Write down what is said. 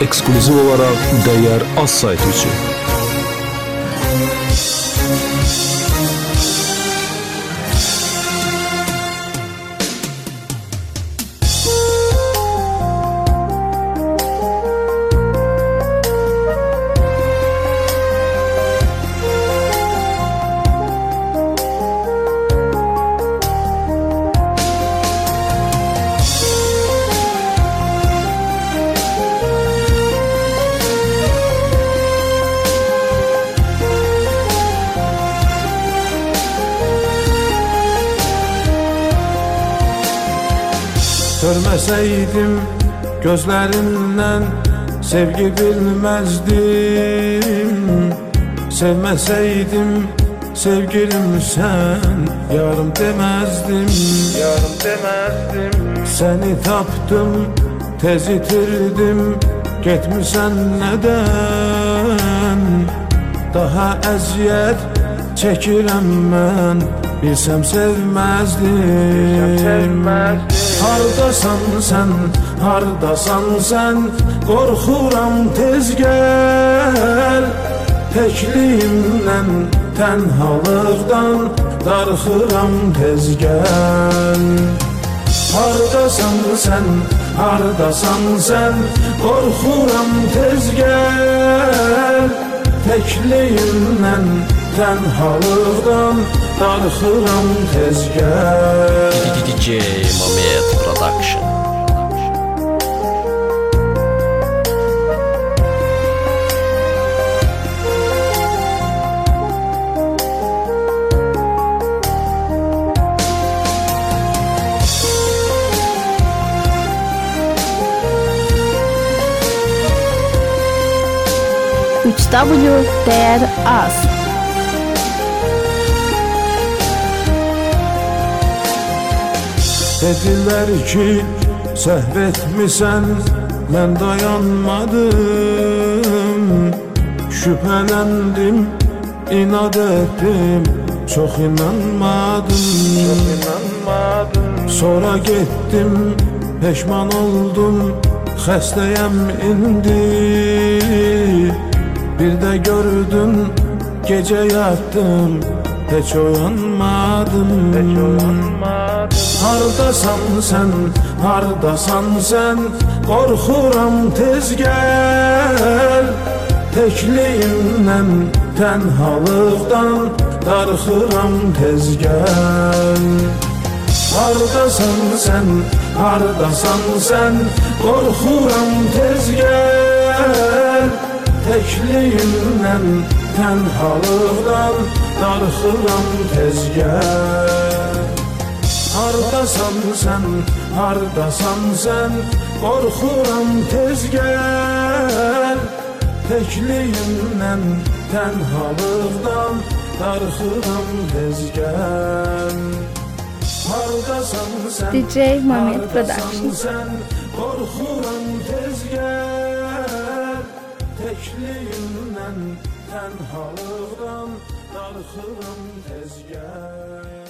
eksklüziv olaraq Dəyər Az saytı üçün. Görməsəydim gözlərindən sevgi bilməzdim. Sevməsəydim sevgilim sən yarım deməzdim. Səni tapdım, tez itirdim, getmisən nədən? Daha əziyyət çəkirəm mən, bilsəm sevməzdim. Hardasan sən, hardasan sən, qorxuram tez gəl. Təkliyimdən, tənhalıqdan, darxıram tez gəl. Hardasan sən, hardasan sən, qorxuram tez gəl. Təkliyimdən, tənhalıqdan, darxıram tez gəl. DJ Moment Production. Dəyər Az. Dedilər ki, səhv etmisən, mən dayanmadım. Şübhələndim, inad etdim, çox inanmadım. Sonra getdim, peşman oldum, xəstəyəm indi. Bir də gördüm, gecə yatdım, heç oyanmadım. Hardasan sən, hardasan sən, qorxuram tez gəl. Təkliyimdən, tənhalıqdan, darxıram tez gəl. Hardasan sən, hardasan sən, qorxuram tez gəl. Təkliyimdən, tənhalıqdan, darxıram tez gəl. Hardasan sən, hardasan sən, qorxuram tez gəl. Təkliyimdən, tənhalıqdan, darxıram tez gəl. Hardasan sən, DJ Moment Production. qorxuram tez gəl. Təkliyimdən, tənhalıqdan, darxıram tez gəl.